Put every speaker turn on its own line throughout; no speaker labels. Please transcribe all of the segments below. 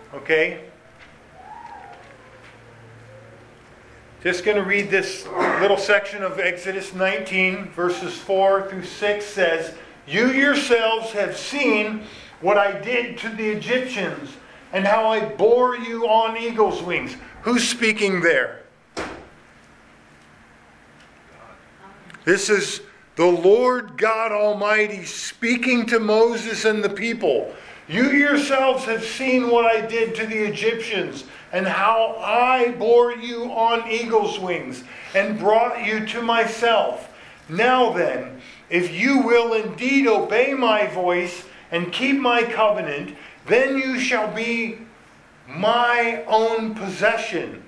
Okay? Just going to read this little section of Exodus 19, verses 4 through 6 says, "You yourselves have seen what I did to the Egyptians and how I bore you on eagle's wings." Who's speaking there? This is the Lord God Almighty speaking to Moses and the people. "You yourselves have seen what I did to the Egyptians and how I bore you on eagle's wings and brought you to myself. Now then, if you will indeed obey my voice and keep my covenant, then you shall be my own possession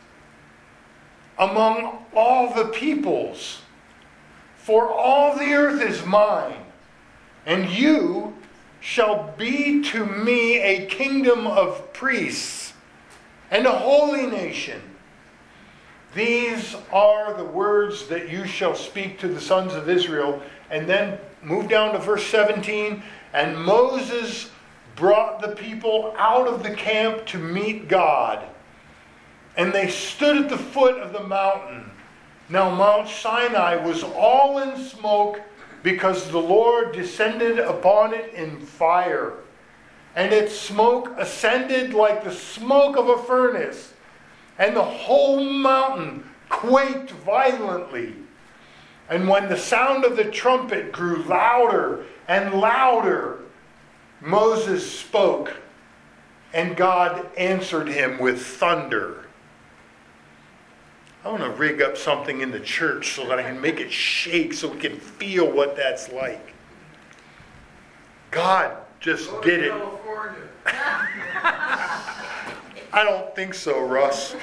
among all the peoples. For all the earth is mine, and you shall be to me a kingdom of priests and a holy nation. These are the words that you shall speak to the sons of Israel." And then move down to verse 17. "And Moses brought the people out of the camp to meet God. And they stood at the foot of the mountain. Now Mount Sinai was all in smoke, because the Lord descended upon it in fire. And its smoke ascended like the smoke of a furnace. And the whole mountain quaked violently. And when the sound of the trumpet grew louder and louder, Moses spoke, and God answered him with thunder." I want to rig up something in the church so that I can make it shake so we can feel what that's like. God just did it. I don't think so, Russ.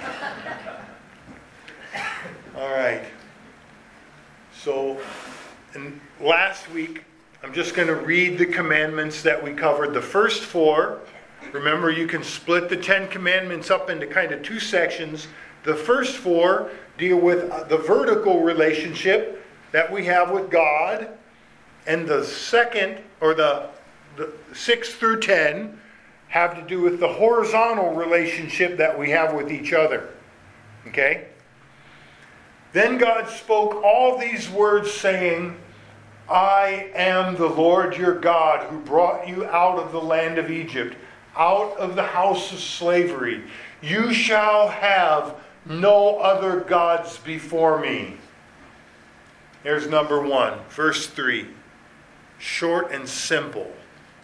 All right. So, last week, I'm just going to read the commandments that we covered. The first 4, remember you can split the 10 commandments up into kind of 2 sections. The first 4 deal with the vertical relationship that we have with God. And the second, or the 6 through 10, have to do with the horizontal relationship that we have with each other. Okay? Then God spoke all these words, saying, "I am the Lord your God, who brought you out of the land of Egypt, out of the house of slavery. You shall have no other gods before me." There's number 1, verse 3. Short and simple.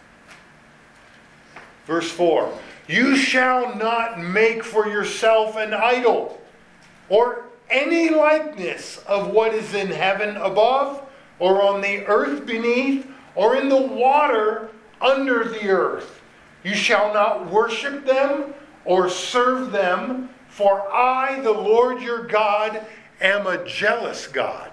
Verse 4. "You shall not make for yourself an idol, or any likeness of what is in heaven above, or on the earth beneath, or in the water under the earth. You shall not worship them or serve them, for I, the Lord your God, am a jealous God."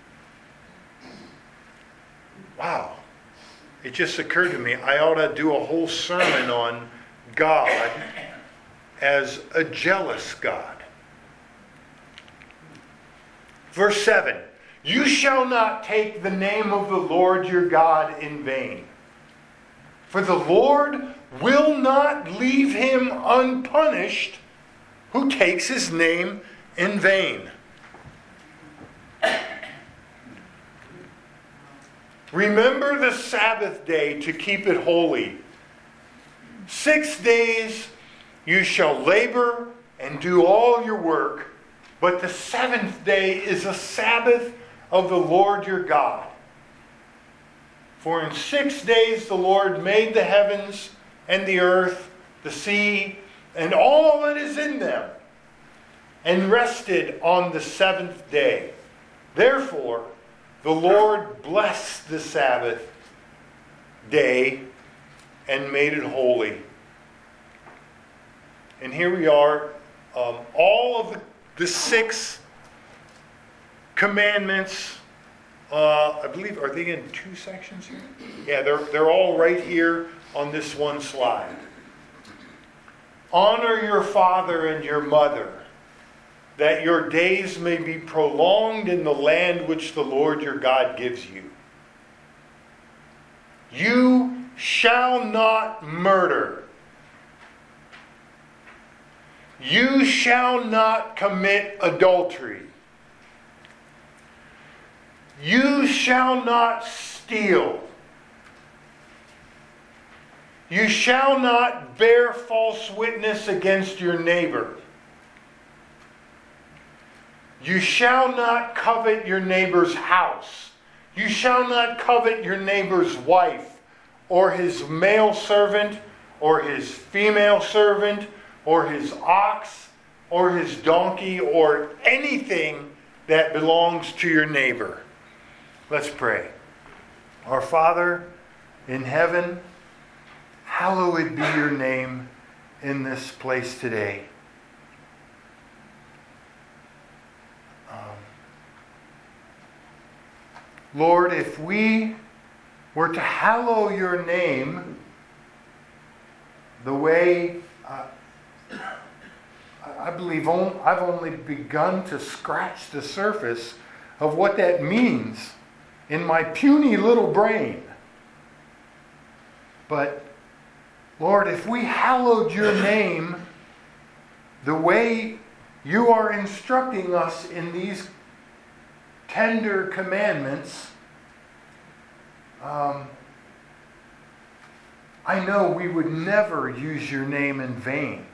Wow. It just occurred to me, I ought to do a whole sermon on God as a jealous God. Verse 7. "You shall not take the name of the Lord your God in vain. For the Lord will not leave him unpunished who takes his name in vain." "Remember the Sabbath day to keep it holy. 6 days you shall labor and do all your work, but the 7th day is a Sabbath of the Lord your God. For in 6 days the Lord made the heavens and the earth, the sea, and all that is in them, and rested on the 7th day. Therefore, the Lord blessed the Sabbath day and made it holy." And here we are. All of the 6 commandments, I believe, are they in 2 sections here? Yeah, they're all right here on this one slide. "Honor your father and your mother, that your days may be prolonged in the land which the Lord your God gives you. You shall not murder. You shall not commit adultery. You shall not steal. You shall not bear false witness against your neighbor. You shall not covet your neighbor's house. You shall not covet your neighbor's wife, or his male servant, or his female servant, or his ox, or his donkey, or anything that belongs to your neighbor. Let's pray. Our Father in heaven, hallowed be your name in this place today. Lord, if we were to hallow your name the way I believe I've only begun to scratch the surface of what that means in my puny little brain. But Lord, if we hallowed your name the way you are instructing us in these tender commandments, I know we would never use your name in vain.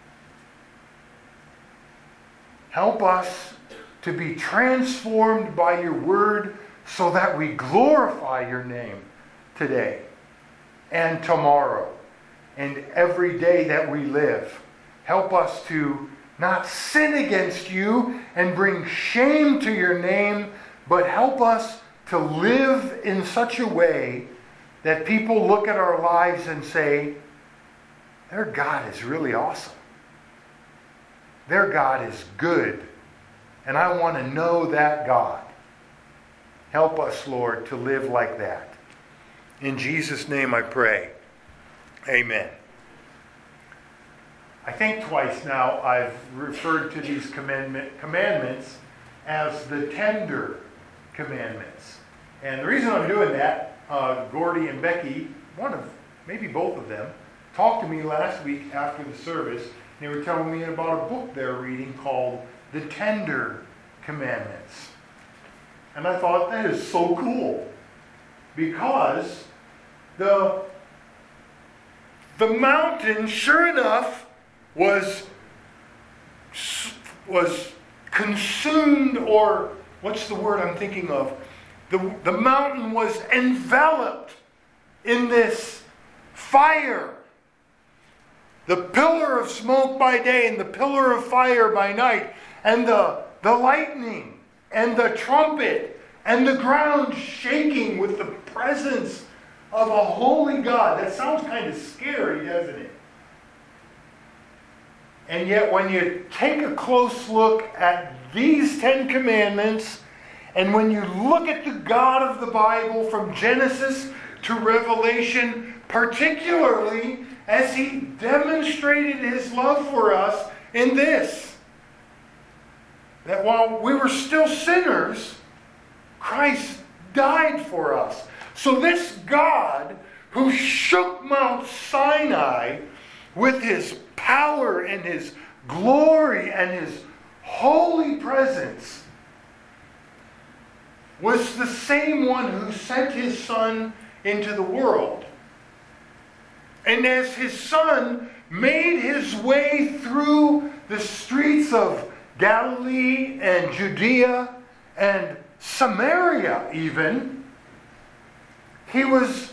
Help us to be transformed by your word so that we glorify your name today and tomorrow and every day that we live. Help us to not sin against you and bring shame to your name, but help us to live in such a way that people look at our lives and say, their God is really awesome. Their God is good. And I want to know that God. Help us, Lord, to live like that. In Jesus' name I pray. Amen. I think twice now I've referred to these commandments as the tender commandments. And the reason I'm doing that, Gordy and Becky, maybe both of them, talked to me last week after the service. They were telling me about a book they're reading called The Tender Commandments. And I thought, that is so cool. Because the mountain, sure enough, was consumed, or what's the word I'm thinking of? The mountain was enveloped in this fire. The pillar of smoke by day and the pillar of fire by night, and the lightning and the trumpet and the ground shaking with the presence of a holy God. That sounds kind of scary, doesn't it? And yet when you take a close look at these 10 commandments, and when you look at the God of the Bible from Genesis to Revelation, particularly as he demonstrated his love for us in this, that while we were still sinners, Christ died for us. So this God who shook Mount Sinai with his power and his glory and his holy presence was the same one who sent his Son into the world. And as his Son made his way through the streets of Galilee and Judea and Samaria even, he was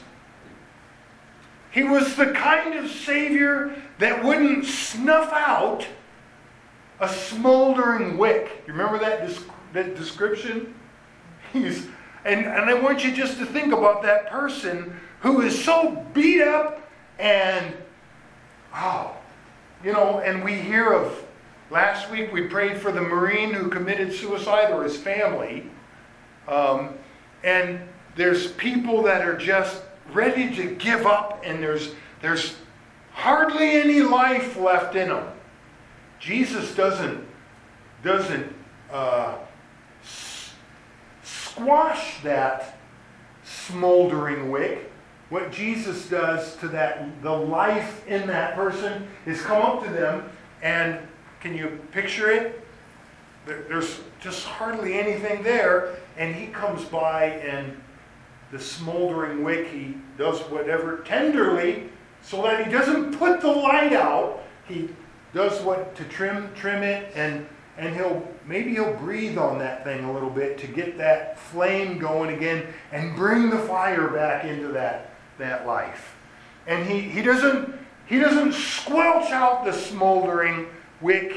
the kind of Savior that wouldn't snuff out a smoldering wick. You remember that description? And I want you just to think about that person who is so beat up and, and we hear of, last week we prayed for the Marine who committed suicide, or his family. And there's people that are just ready to give up, and there's hardly any life left in them. Jesus doesn't squash that smoldering wick. What Jesus does to the life in that person is come up to them and Can you picture it? There's just hardly anything there, and he comes by, and the smoldering wick, he does whatever tenderly so that he doesn't put the light out. He does what to trim it, and he'll breathe on that thing a little bit to get that flame going again and bring the fire back into that life. And he doesn't squelch out the smoldering wick.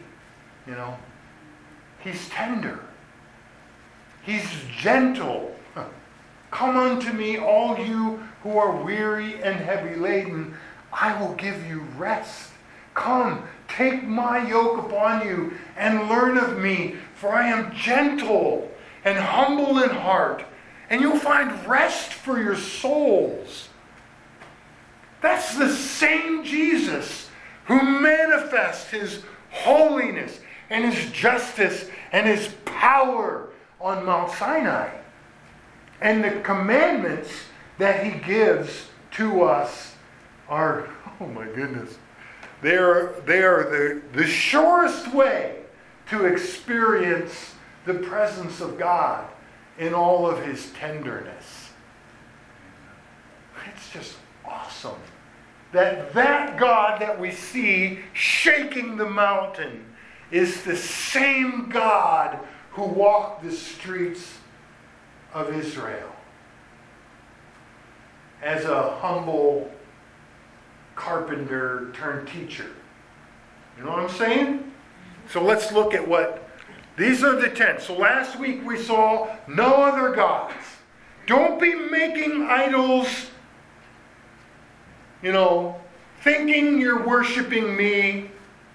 He's tender. He's gentle. Come unto me, all you who are weary and heavy laden. I will give you rest. Come, take my yoke upon you and learn of me, for I am gentle and humble in heart, and you'll find rest for your souls. That's the same Jesus who manifests his holiness and his justice and his power on Mount Sinai. And the commandments that he gives to us are, oh my goodness, they are the surest way to experience the presence of God in all of his tenderness. It's just awesome that God that we see shaking the mountain is the same God who walked the streets of Israel as a humble carpenter turned teacher. You know what I'm saying? So let's look at these are the 10. So last week we saw no other gods. Don't be making idols, thinking you're worshiping me.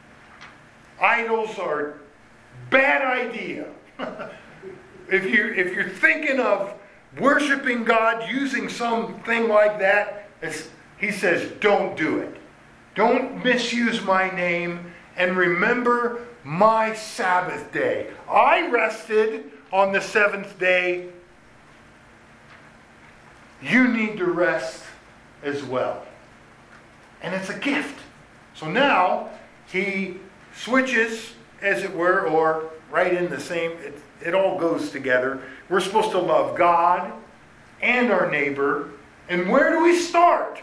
Idols are bad idea. If you're thinking of worshiping God using something like that, he says, don't do it. Don't misuse my name, and remember my Sabbath day. I rested on the seventh day. You need to rest as well. And it's a gift. So now he switches, as it were, or right in the same, it all goes together. We're supposed to love God and our neighbor. And where do we start?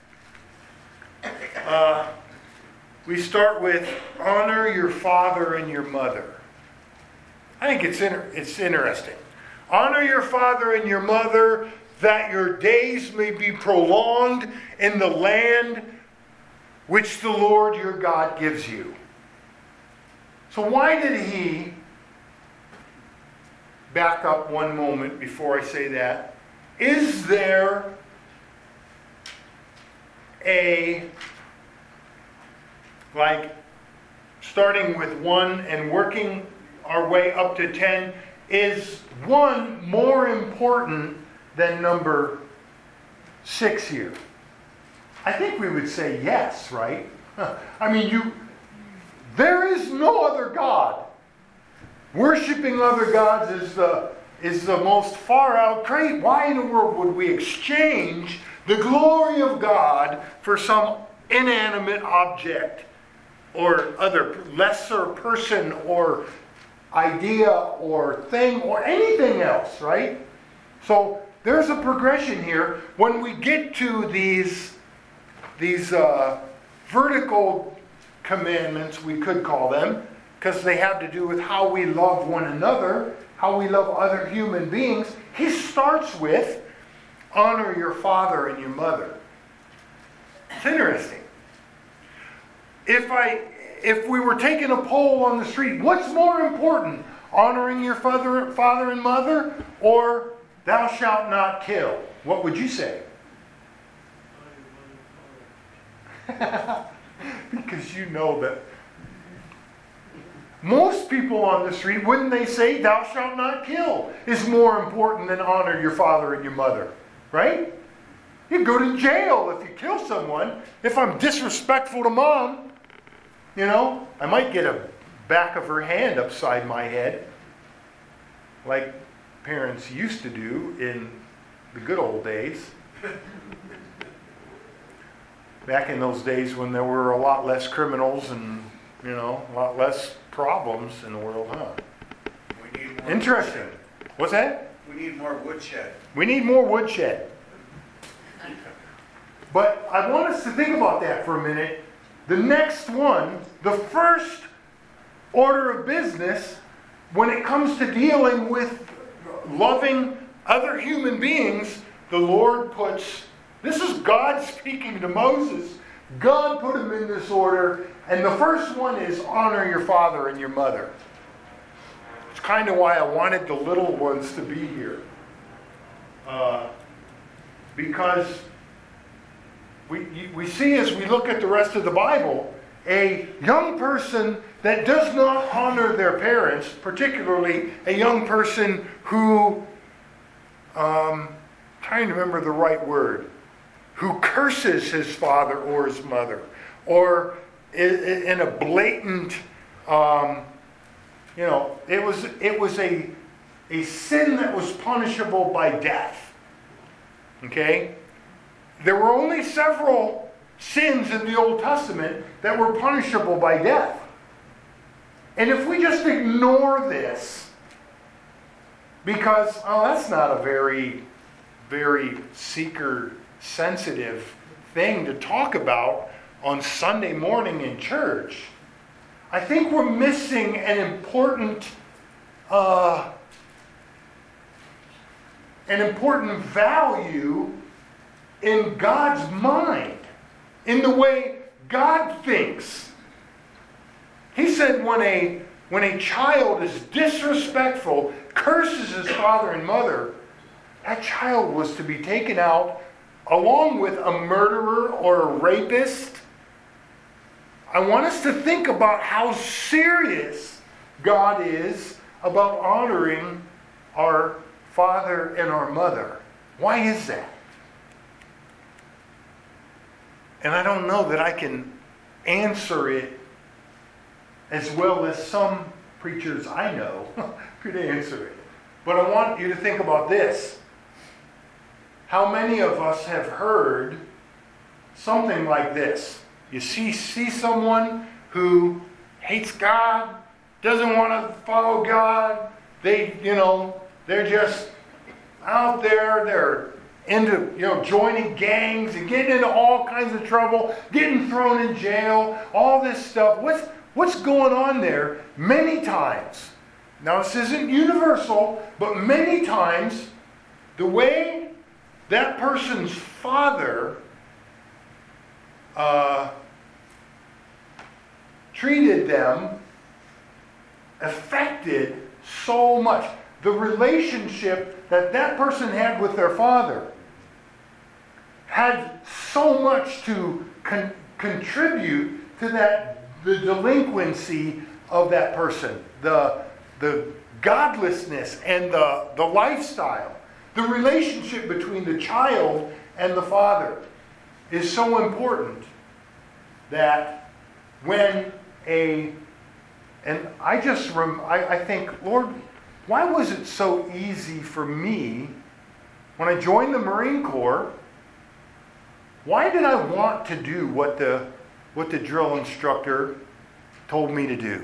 We start with honor your father and your mother. I think it's interesting. Honor your father and your mother, that your days may be prolonged in the land which the Lord your God gives you. So why did he, back up one moment before I say that, is there starting with 1 and working our way up to 10, is 1 more important than number 6 here? I think we would say yes, right? There is no other God. Worshiping other gods is the most far out great. Why in the world would we exchange the glory of God for some inanimate object or other lesser person or idea or thing or anything else, right? So there's a progression here. When we get to these vertical commandments, we could call them, because they have to do with how we love one another, how we love other human beings. He starts with honor your father and your mother. It's interesting. If we were taking a poll on the street, what's more important? Honoring your father and mother, or thou shalt not kill? What would you say? Because you know that most people on the street, wouldn't they say thou shalt not kill is more important than honor your father and your mother? Right? You go to jail if you kill someone. If I'm disrespectful to mom, I might get a back of her hand upside my head, like parents used to do in the good old days. Back in those days when there were a lot less criminals and A lot less problems in the world, huh?
We need more
Interesting.
woodshed.
What's that?
We need more woodshed.
We need more woodshed. But I want us to think about that for a minute. The next one, the first order of business, when it comes to dealing with loving other human beings, the Lord puts, this is God speaking to Moses. God put him in this order, and the first one is honor your father and your mother. It's kind of why I wanted the little ones to be here. Because we see as we look at the rest of the Bible, a young person that does not honor their parents, particularly a young person who, trying to remember the right word, who curses his father or his mother, or in a blatant, it was a sin that was punishable by death. Okay? There were only several sins in the Old Testament that were punishable by death. And if we just ignore this, because, that's not a very, very seeker-sensitive thing to talk about on Sunday morning in church, I think we're missing an important value in God's mind, in the way God thinks. He said when a child is disrespectful, curses his father and mother, that child was to be taken out along with a murderer or a rapist. I want us to think about how serious God is about honoring our father and our mother. Why is that? And I don't know that I can answer it as well as some preachers I know could answer it. But I want you to think about this. How many of us have heard something like this? You see someone who hates God, doesn't want to follow God. They're just out there. They're into, joining gangs and getting into all kinds of trouble, getting thrown in jail, all this stuff. What's going on there? Many times. Now, this isn't universal, but many times the way that person's father treated them affected so much. The relationship that person had with their father had so much to contribute to the delinquency of that person, the godlessness and the lifestyle. The relationship between the child and the father is so important that when I think, Lord, why was it so easy for me when I joined the Marine Corps? Why did I want to do what the drill instructor told me to do?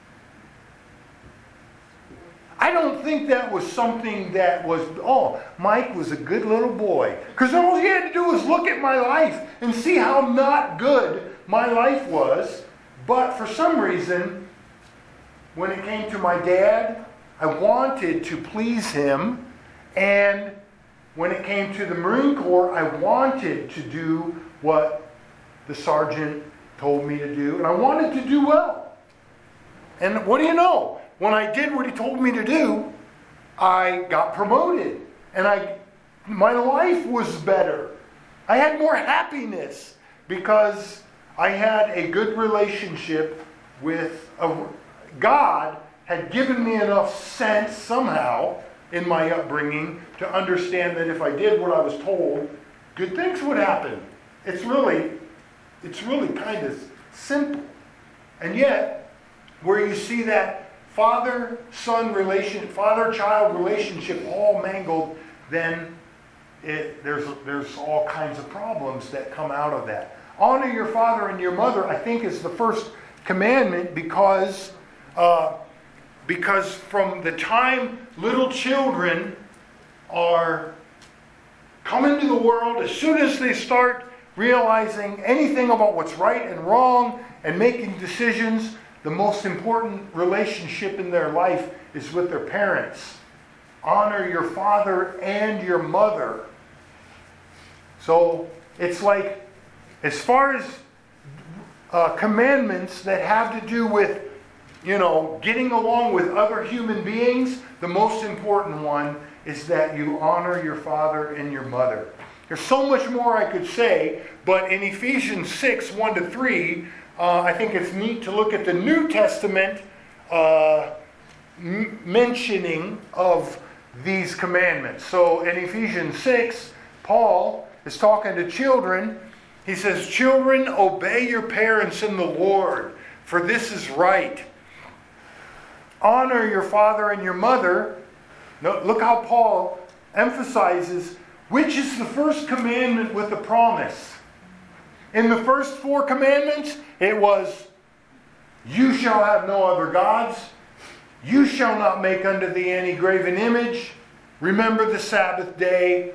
I don't think that was something that was, Mike was a good little boy. Because all he had to do was look at my life and see how not good my life was. But for some reason, when it came to my dad, I wanted to please him. And when it came to the Marine Corps, I wanted to do what the sergeant told me to do. And I wanted to do well. And what do you know? When I did what he told me to do, I got promoted. And my life was better. I had more happiness because I had a good relationship with God had given me enough sense somehow in my upbringing to understand that if I did what I was told, good things would happen. It's really kind of simple. And yet, where you see that father-child relationship all mangled, then there's all kinds of problems that come out of that. Honor your father and your mother, I think, is the first commandment because from the time little children are coming to the world, as soon as they start realizing anything about what's right and wrong and making decisions, the most important relationship in their life is with their parents. Honor your father and your mother. So it's like, as far as commandments that have to do with, getting along with other human beings, the most important one is that you honor your father and your mother. There's so much more I could say, but in Ephesians 6, 1-3, I think it's neat to look at the New Testament mentioning of these commandments. So in Ephesians 6, Paul is talking to children. He says, "Children, obey your parents in the Lord, for this is right. Honor your father and your mother." Look how Paul emphasizes which is the first commandment with a promise. In the first 4 commandments, it was, "You shall have no other gods. You shall not make unto thee any graven image. Remember the Sabbath day."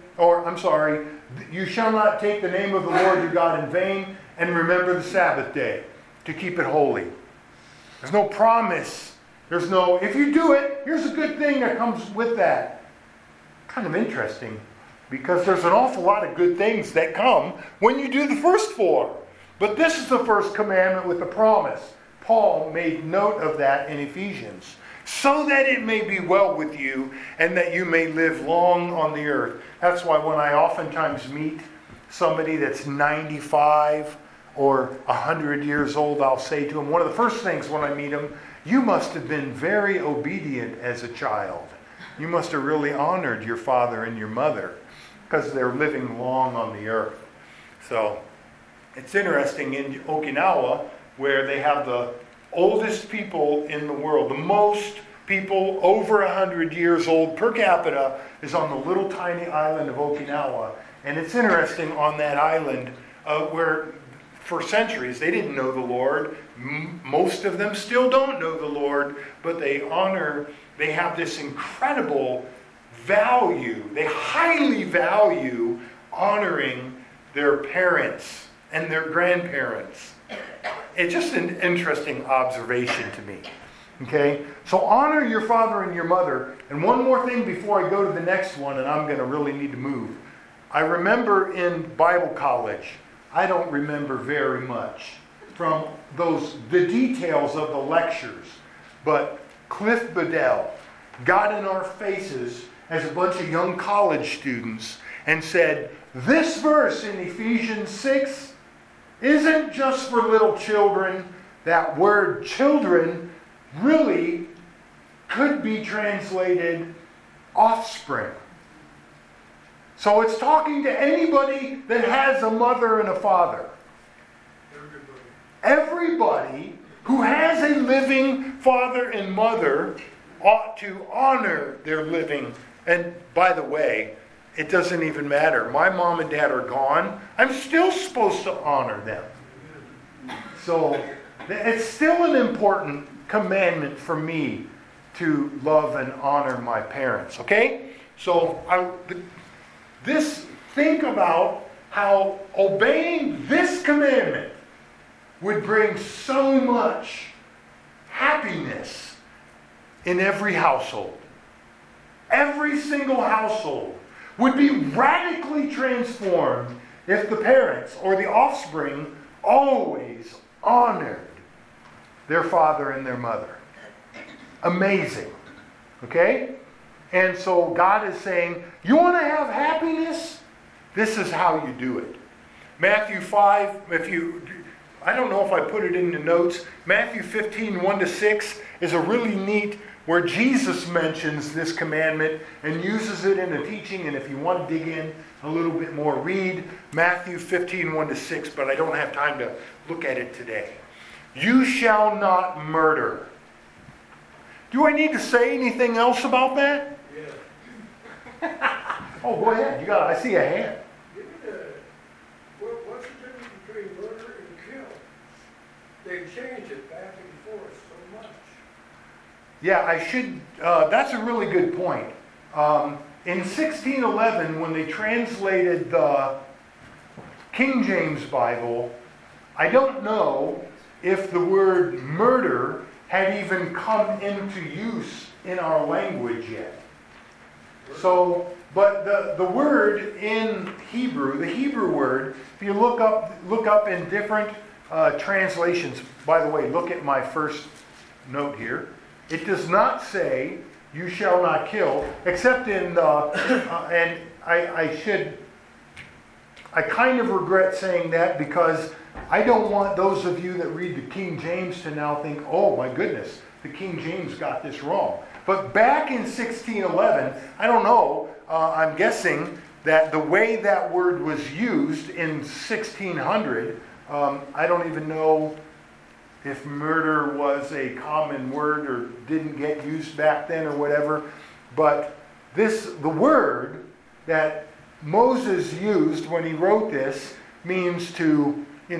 "You shall not take the name of the Lord your God in vain, and remember the Sabbath day to keep it holy." There's no promise. There's no, if you do it, here's a good thing that comes with that. Kind of interesting, because there's an awful lot of good things that come when you do the first 4. But this is the first commandment with a promise. Paul made note of that in Ephesians. "So that it may be well with you, and that you may live long on the earth." That's why when I oftentimes meet somebody that's 95 or 100 years old, I'll say to them, one of the first things when I meet them, "You must have been very obedient as a child. You must have really honored your father and your mother, because they're living long on the earth." So it's interesting in Okinawa, where they have the oldest people in the world. The most people over 100 years old per capita is on the little tiny island of Okinawa. And it's interesting on that island where for centuries they didn't know the Lord. Most of them still don't know the Lord, but they have this incredible value. They highly value honoring their parents and their grandparents. It's just an interesting observation to me. Okay? So honor your father and your mother. And one more thing before I go to the next one, and I'm going to really need to move. I remember in Bible college, I don't remember very much from the details of the lectures, but Cliff Bedell got in our faces as a bunch of young college students and said, "This verse in Ephesians 6 isn't just for little children." That word "children" really could be translated offspring. So it's talking to anybody that has a mother and a father. Everybody who has a living father and mother ought to honor their living. And by the way, it doesn't even matter. My mom and dad are gone. I'm still supposed to honor them. So it's still an important commandment for me to love and honor my parents. Okay? So think about how obeying this commandment would bring so much happiness in every household. Every single household would be radically transformed if the parents or the offspring always honored their father and their mother. Amazing. Okay? And so God is saying, you want to have happiness? This is how you do it. Matthew 5, I don't know if I put it in the notes. Matthew 15, 1-6 is a really neat where Jesus mentions this commandment and uses it in a teaching. And if you want to dig in a little bit more, read Matthew 15, 1-6, but I don't have time to look at it today. You shall not murder. Do I need to say anything else about that?
Yeah.
Oh, go ahead. I see a hand.
What's the difference between murder and kill? They change it back and forth so much.
Yeah, that's a really good point. In 1611, when they translated the King James Bible, I don't know if the word murder had even come into use in our language yet. So, but the word in Hebrew, the Hebrew word, if you look up in different translations, by the way, look at my first note here. It does not say, "You shall not kill," except in and I kind of regret saying that because I don't want those of you that read the King James to now think, "Oh my goodness, the King James got this wrong." But back in 1611, I don't know, I'm guessing that the way that word was used in 1600, I don't even know if murder was a common word or didn't get used back then or whatever. But the word that Moses used when he wrote this means to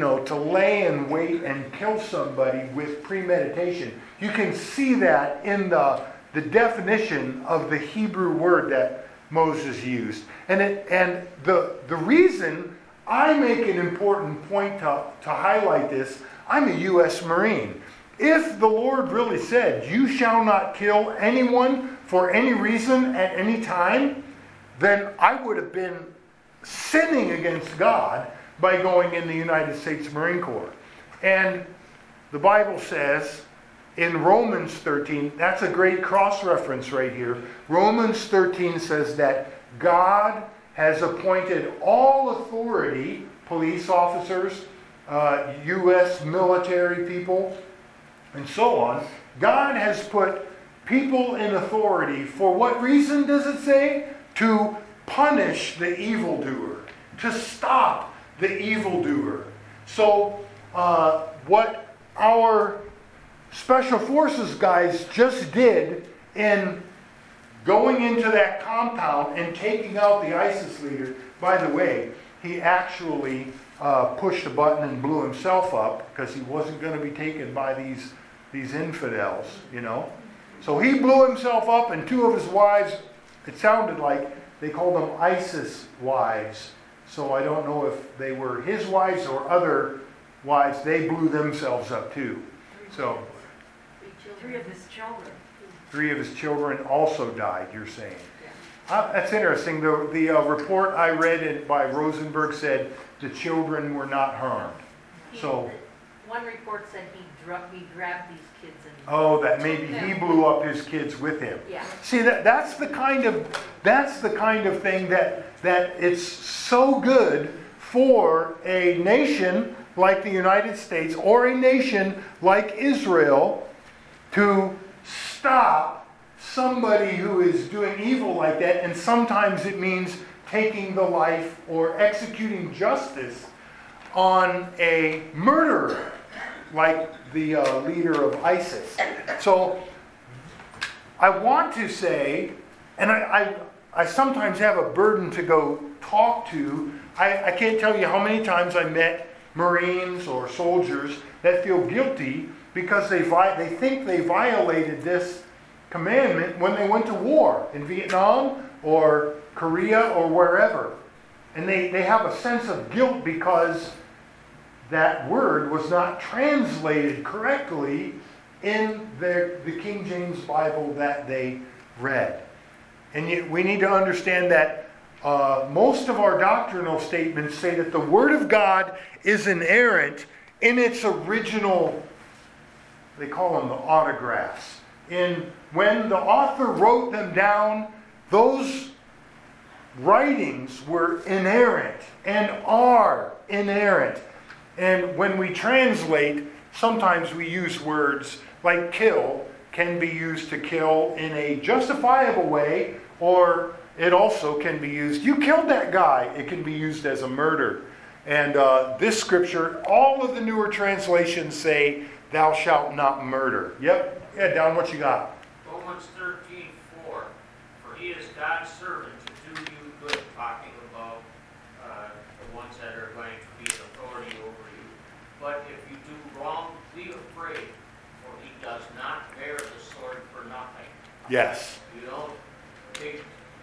lay in wait and kill somebody with premeditation. You can see that in the definition of the Hebrew word that Moses used. And the reason I make an important point to highlight this, I'm a U.S. Marine. If the Lord really said, "You shall not kill anyone for any reason at any time," then I would have been sinning against God by going in the United States Marine Corps. And the Bible says in Romans 13, that's a great cross-reference right here. Romans 13 says that God has appointed all authority, police officers, U.S. military people, and so on. God has put people in authority. For what reason does it say? To punish the evildoer, to stop the evildoer. So what our Special Forces guys just did in going into that compound and taking out the ISIS leader, by the way, he actually pushed a button and blew himself up because he wasn't going to be taken by these infidels, So he blew himself up, and two of his wives, it sounded like they called them ISIS wives. So I don't know if they were his wives or other wives. They blew themselves up too. So
3 of his children.
3 of his children also died, you're saying. That's interesting. The report I read by Rosenberg said the children were not harmed.
One report said he grabbed these kids and...
Oh, that maybe he blew up his kids with him.
Yeah.
See, that's the kind of thing that it's so good for a nation like the United States or a nation like Israel to stop somebody who is doing evil like that, and sometimes it means taking the life or executing justice on a murderer, like the leader of ISIS. So I want to say, and I sometimes have a burden to go talk to. I can't tell you how many times I met Marines or soldiers that feel guilty because they think they violated this commandment when they went to war in Vietnam or Korea or wherever. And they have a sense of guilt because that word was not translated correctly in the King James Bible that they read. And yet we need to understand that most of our doctrinal statements say that the Word of God is inerrant in its original, they call them the autographs. When the author wrote them down, those writings were inerrant and are inerrant. And when we translate, sometimes we use words like kill can be used to kill in a justifiable way, or it also can be used, you killed that guy. It can be used as a murder. And this scripture, all of the newer translations say, thou shalt not murder. Yep. Yeah, Don, what you got?
Romans 13:4. For he is God's servant to do you good, talking about the ones that are going to be in authority over you. But if you do wrong be afraid, for he does not bear the sword for nothing.
Yes.
You don't take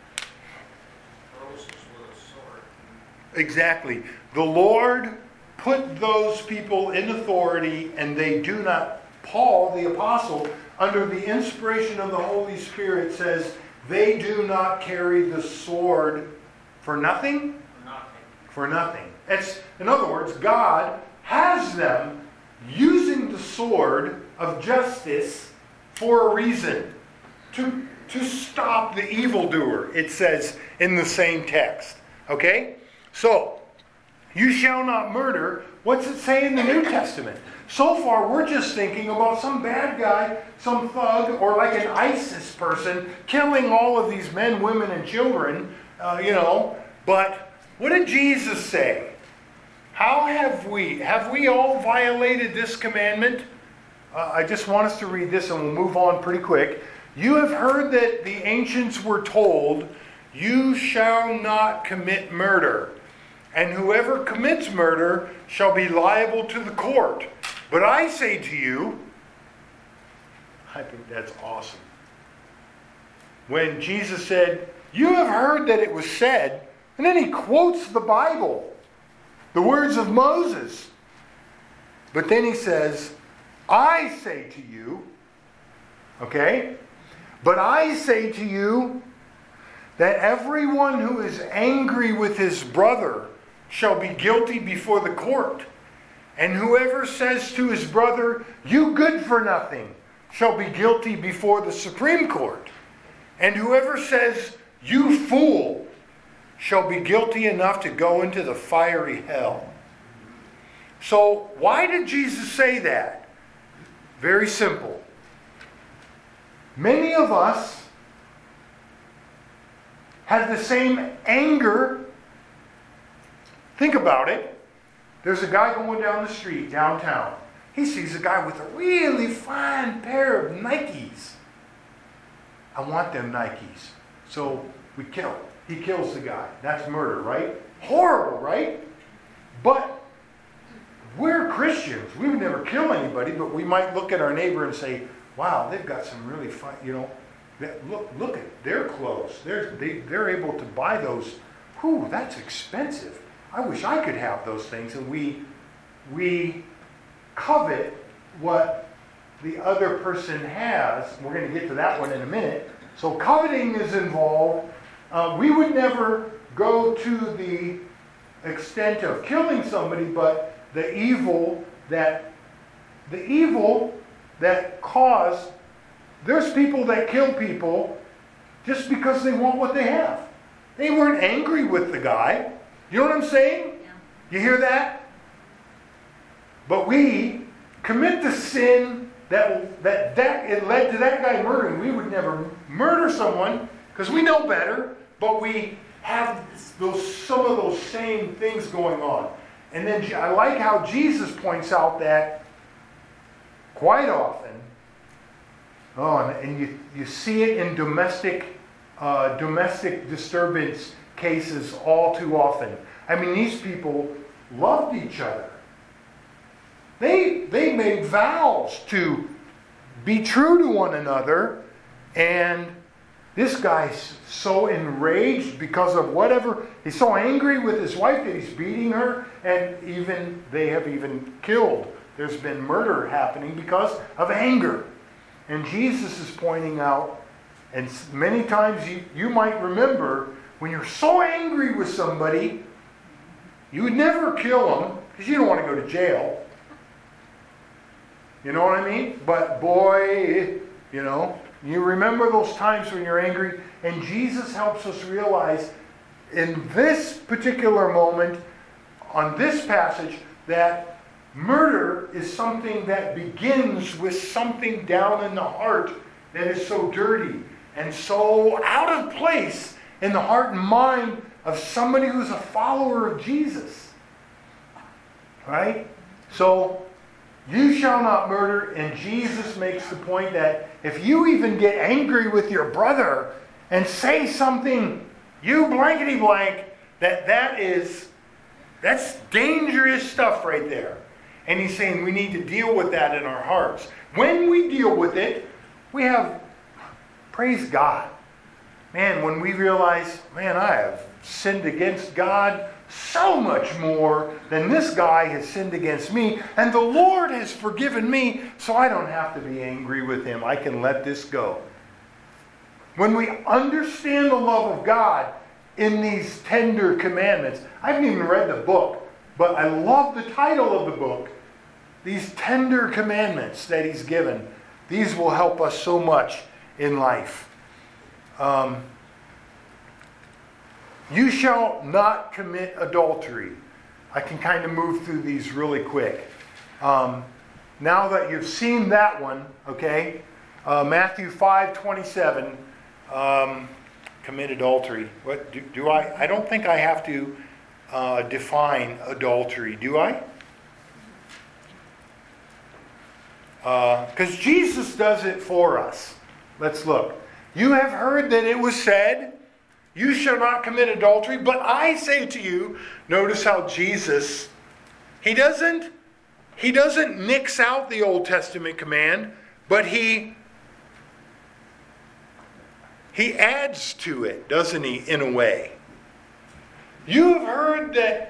roses with a sword.
Exactly. The Lord put those people in authority, and they do not. Paul, the apostle, under the inspiration of the Holy Spirit, says they do not carry the sword for nothing?
For nothing.
For nothing. It's, in other words, God has them using the sword of justice for a reason. To stop the evildoer, it says in the same text. Okay? So, you shall not murder. What's it say in the New Testament? So far, we're just thinking about some bad guy, some thug, or like an ISIS person killing all of these men, women, and children, But what did Jesus say? How have we? Have we all violated this commandment? I just want us to read this and we'll move on pretty quick. You have heard that the ancients were told, you shall not commit murder. And whoever commits murder shall be liable to the court. But I say to you, I think that's awesome. When Jesus said, you have heard that it was said, and then he quotes the Bible, the words of Moses. But then he says, I say to you, okay? But I say to you that everyone who is angry with his brother shall be guilty before the court. And whoever says to his brother, you good for nothing, shall be guilty before the Supreme Court. And whoever says, you fool, shall be guilty enough to go into the fiery hell. So, why did Jesus say that? Very simple. Many of us have the same anger. Think about it. There's a guy going down the street downtown. He sees a guy with a really fine pair of Nikes. I want them Nikes. So we kill him. He kills the guy. That's murder, right? Horrible, right? But we're Christians. We would never kill anybody, but we might look at our neighbor and say, wow, they've got some really fine, look at their clothes. They're able to buy those. Whew, that's expensive. I wish I could have those things. And we covet what the other person has. We're going to get to that one in a minute. So coveting is involved. We would never go to the extent of killing somebody, but the evil that caused. There's people that kill people just because they want what they have. They weren't angry with the guy. You know what I'm saying?
Yeah.
You hear that? But we commit the sin that it led to that guy murdering. We would never murder someone because we know better, but we have some of those same things going on. And then I like how Jesus points out that quite often, and you see it in domestic disturbance cases all too often. I mean, these people loved each other. They made vows to be true to one another, and this guy's so enraged because of whatever. He's so angry with his wife that he's beating her, and they have even killed. There's been murder happening because of anger. And Jesus is pointing out, and many times you might remember, when you're so angry with somebody, you would never kill them because you don't want to go to jail. You know what I mean? But boy, you remember those times when you're angry, and Jesus helps us realize in this particular moment, on this passage, that murder is something that begins with something down in the heart that is so dirty and so out of place in the heart and mind of somebody who's a follower of Jesus. Right? So, you shall not murder, and Jesus makes the point that if you even get angry with your brother and say something, you blankety blank, that's dangerous stuff right there. And he's saying we need to deal with that in our hearts. When we deal with it, we have, praise God. Man, when we realize, man, I have sinned against God so much more than this guy has sinned against me, and the Lord has forgiven me, so I don't have to be angry with him. I can let this go. When we understand the love of God in these tender commandments, I haven't even read the book, but I love the title of the book, these tender commandments that he's given. These will help us so much in life. You shall not commit adultery. I can kind of move through these really quick. Now that you've seen that one, okay, Matthew 5:27, commit adultery. What do I? I don't think I have to define adultery, do I? Because Jesus does it for us. Let's look. You have heard that it was said, you shall not commit adultery, but I say to you, notice how Jesus, he doesn't nix out the Old Testament command, but he adds to it, doesn't he, in a way? You have heard that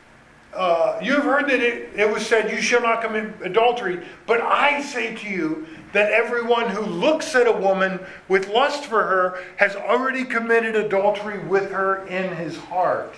it was said, you shall not commit adultery, but I say to you that everyone who looks at a woman with lust for her has already committed adultery with her in his heart.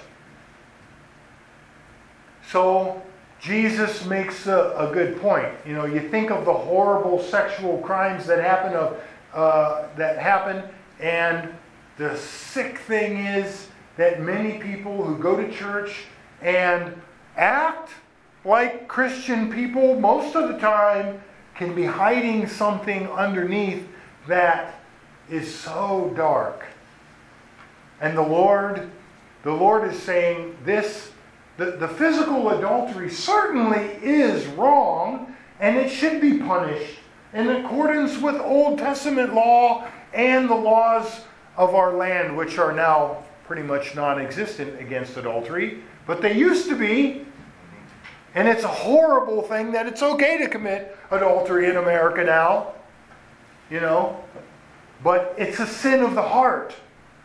So Jesus makes a good point. You know, you think of the horrible sexual crimes that happen, and the sick thing is that many people who go to church and act like Christian people most of the time can be hiding something underneath that is so dark. And the Lord is saying this, the physical adultery certainly is wrong, and it should be punished in accordance with Old Testament law and the laws of our land, which are now pretty much non-existent against adultery, but they used to be. And it's a horrible thing that it's okay to commit adultery in America now. You know? But it's a sin of the heart.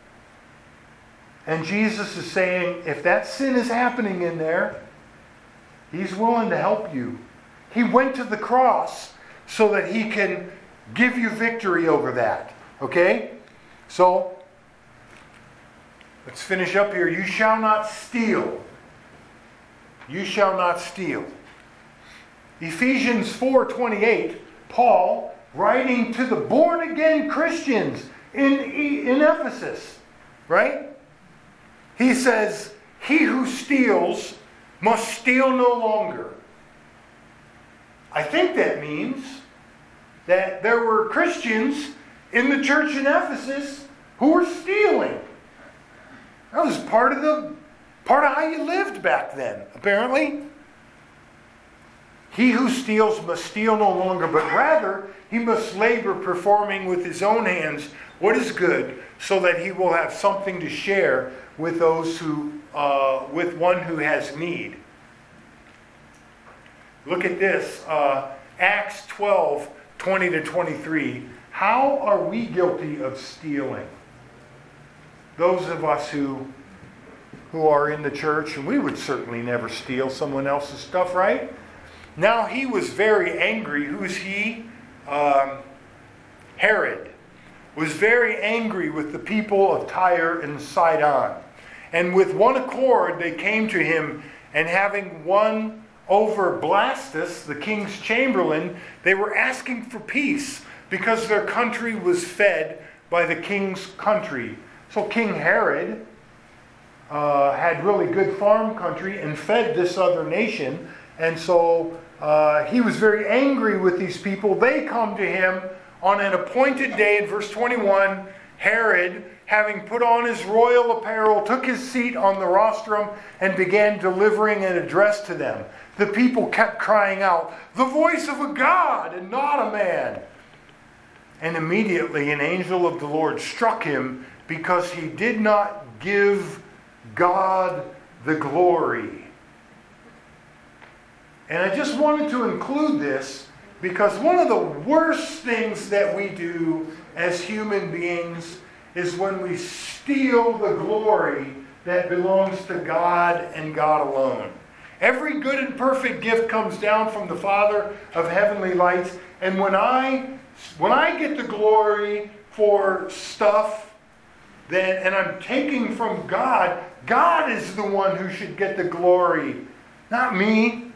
And Jesus is saying, if that sin is happening in there, he's willing to help you. He went to the cross so that he can give you victory over that. Okay? So, let's finish up here. You shall not steal. You shall not steal. Ephesians 4:28, Paul, writing to the born-again Christians in Ephesus, right? He says, he who steals must steal no longer. I think that means that there were Christians in the church in Ephesus who were stealing. That was part of how you lived back then, apparently. He who steals must steal no longer, but rather he must labor, performing with his own hands what is good, so that he will have something to share with those with one who has need. Look at this, Acts 12:20-23. How are we guilty of stealing? Those of us who are in the church, and we would certainly never steal someone else's stuff, right? Now he was very angry. Who's he? Herod was very angry with the people of Tyre and Sidon. And with one accord they came to him, and having won over Blastus, the king's chamberlain, they were asking for peace, because their country was fed by the king's country. So King Herod had really good farm country and fed this other nation. And so he was very angry with these people. They come to him on an appointed day. In verse 21, Herod, having put on his royal apparel, took his seat on the rostrum and began delivering an address to them. The people kept crying out, "The voice of a God and not a man." And immediately an angel of the Lord struck him, because he did not give God the glory. And I just wanted to include this because one of the worst things that we do as human beings is when we steal the glory that belongs to God and God alone. Every good and perfect gift comes down from the Father of heavenly lights. And when I get the glory for stuff, and I'm taking from God, God is the one who should get the glory, not me.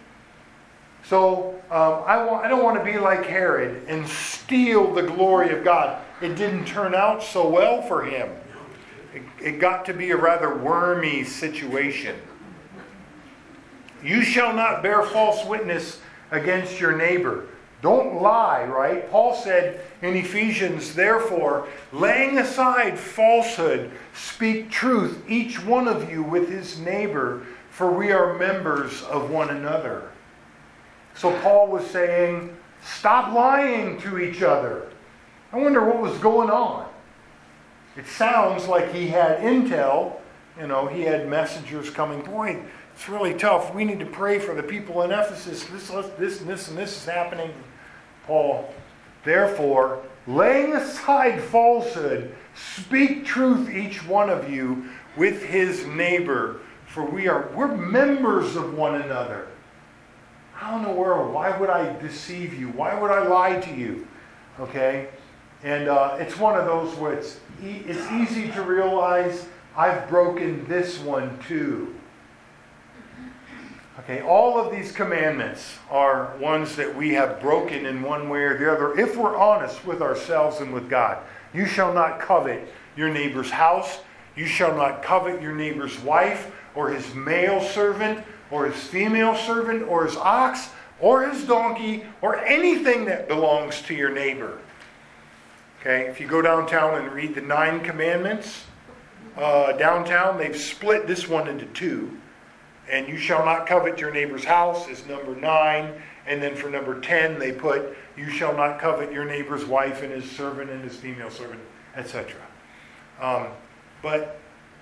So I don't want to be like Herod and steal the glory of God. It didn't turn out so well for him. It got to be a rather wormy situation. You shall not bear false witness against your neighbor. Don't lie, right? Paul said in Ephesians, therefore, laying aside falsehood, speak truth, each one of you with his neighbor, for we are members of one another. So Paul was saying, stop lying to each other. I wonder what was going on. It sounds like he had intel. He had messengers coming. Boy, it's really tough. We need to pray for the people in Ephesus. This and this is happening. Paul, therefore, laying aside falsehood, speak truth, each one of you, with his neighbor. For we're members of one another. How in the world? Why would I deceive you? Why would I lie to you? Okay? And it's one of those where it's easy to realize I've broken this one too. Okay, all of these commandments are ones that we have broken in one way or the other if we're honest with ourselves and with God. You shall not covet your neighbor's house. You shall not covet your neighbor's wife or his male servant or his female servant or his ox or his donkey or anything that belongs to your neighbor. Okay, if you go downtown and read the 9 commandments, downtown they've split this one into 2. And you shall not covet your neighbor's house is number 9. And then for number 10, they put, you shall not covet your neighbor's wife and his servant and his female servant, etc. But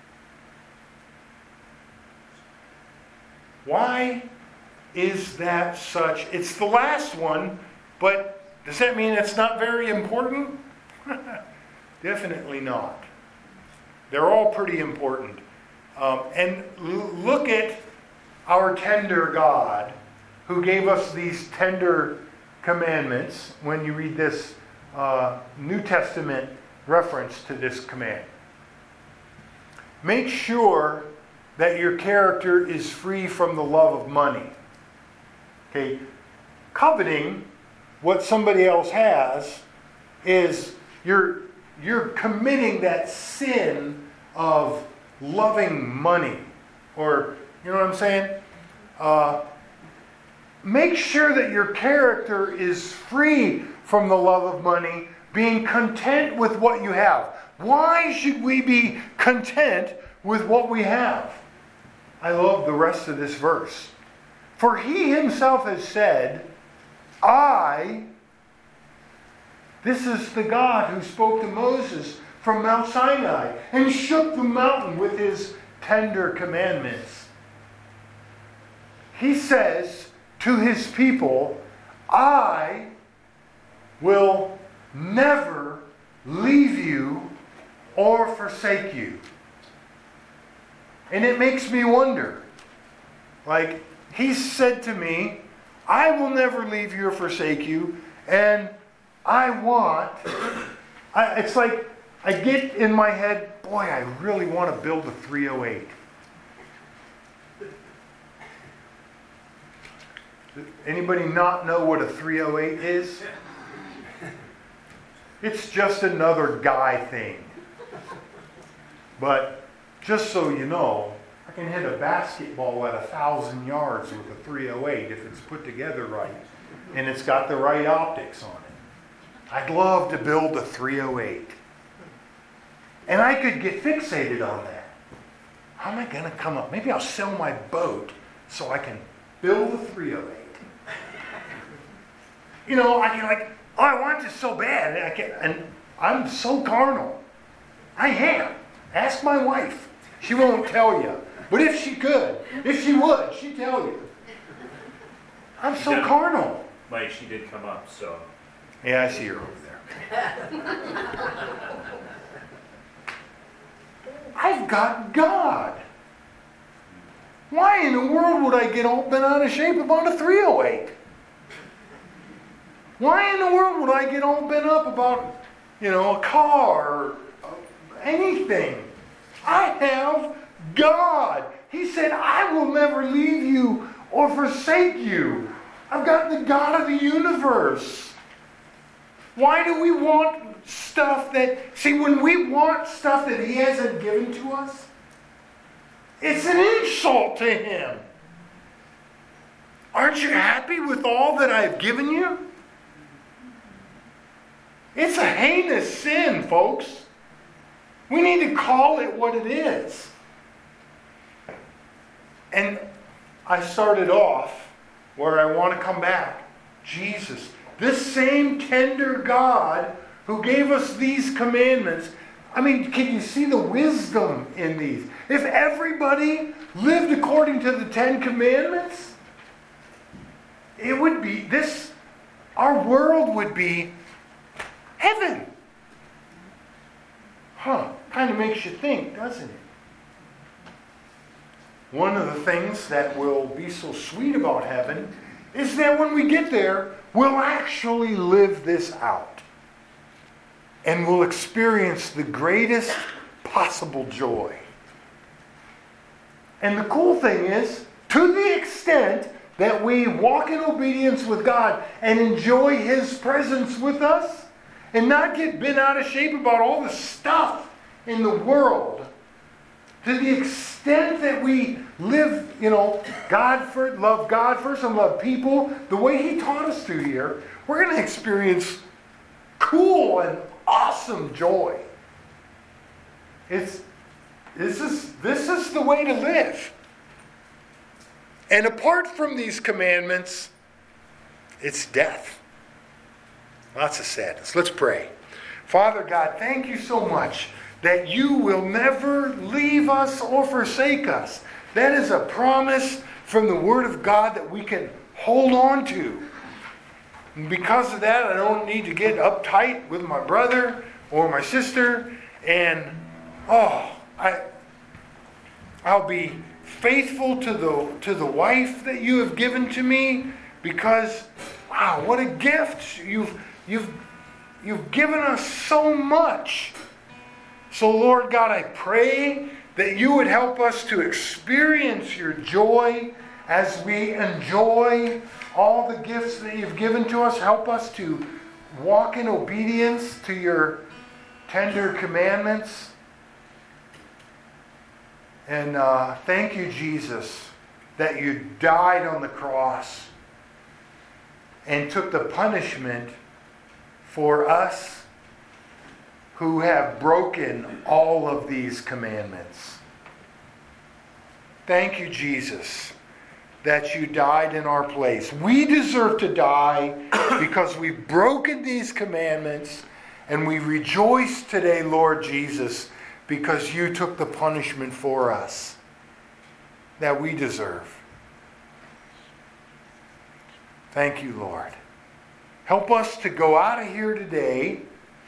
why is that such? It's the last one, but does that mean it's not very important? Definitely not. They're all pretty important. And look at our tender God who gave us these tender commandments when you read this New Testament reference to this command. Make sure that your character is free from the love of money. Okay, coveting what somebody else has is you're committing that sin of loving money. Or, you know what I'm saying? Make sure that your character is free from the love of money, being content with what you have. Why should we be content with what we have? I love the rest of this verse. For he himself has said, this is the God who spoke to Moses from Mount Sinai and shook the mountain with his tender commandments. He says to his people, I will never leave you or forsake you. And it makes me wonder, like, he said to me, I will never leave you or forsake you, and it's like I get in my head, boy, I really want to build a 308. Anybody not know what a 308 is? It's just another guy thing. But just so you know, I can hit a basketball at 1,000 yards with a 308 if it's put together right and it's got the right optics on it. I'd love to build a 308. And I could get fixated on that. How am I going to come up? Maybe I'll sell my boat so I can build a 308. You know, I can I want this so bad. And I'm so carnal. I am. Ask my wife. She won't tell you. But if she could, if she would, she'd tell you. I'm so carnal.
Mike, she did come up, so.
Yeah, I see her over there. I've got God. Why in the world would I get all bent out of shape about a 308? Why in the world would I get all bent up about, a car or anything? I have God. He said, I will never leave you or forsake you. I've got the God of the universe. Why do we want stuff when we want stuff that He hasn't given to us, it's an insult to Him. Aren't you happy with all that I've given you? It's a heinous sin, folks. We need to call it what it is. And I started off where I want to come back. Jesus, this same tender God who gave us these commandments. I mean, can you see the wisdom in these? If everybody lived according to the 10 Commandments, it would be our world would be heaven. Kind of makes you think, doesn't it? One of the things that will be so sweet about heaven is that when we get there, we'll actually live this out. And we'll experience the greatest possible joy. And the cool thing is, to the extent that we walk in obedience with God and enjoy His presence with us, and not get bent out of shape about all the stuff in the world, to the extent that we live, love God first and love people, the way He taught us to here, we're going to experience cool and awesome joy. This is the way to live. And apart from these commandments, it's death. Lots of sadness. Let's pray. Father God, thank you so much that you will never leave us or forsake us. That is a promise from the Word of God that we can hold on to. And because of that, I don't need to get uptight with my brother or my sister. And, I'll be faithful to the wife that you have given to me, because, wow, what a gift. You've given us so much. So, Lord God, I pray that you would help us to experience your joy as we enjoy all the gifts that you've given to us. Help us to walk in obedience to your tender commandments. And thank you, Jesus, that you died on the cross and took the punishment for us who have broken all of these commandments. Thank you, Jesus, that you died in our place. We deserve to die because we've broken these commandments, and we rejoice today, Lord Jesus, because you took the punishment for us that we deserve. Thank you, Lord. Help us to go out of here today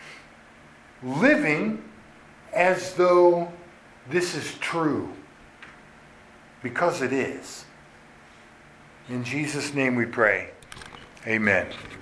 living as though this is true, because it is. In Jesus' name we pray. Amen.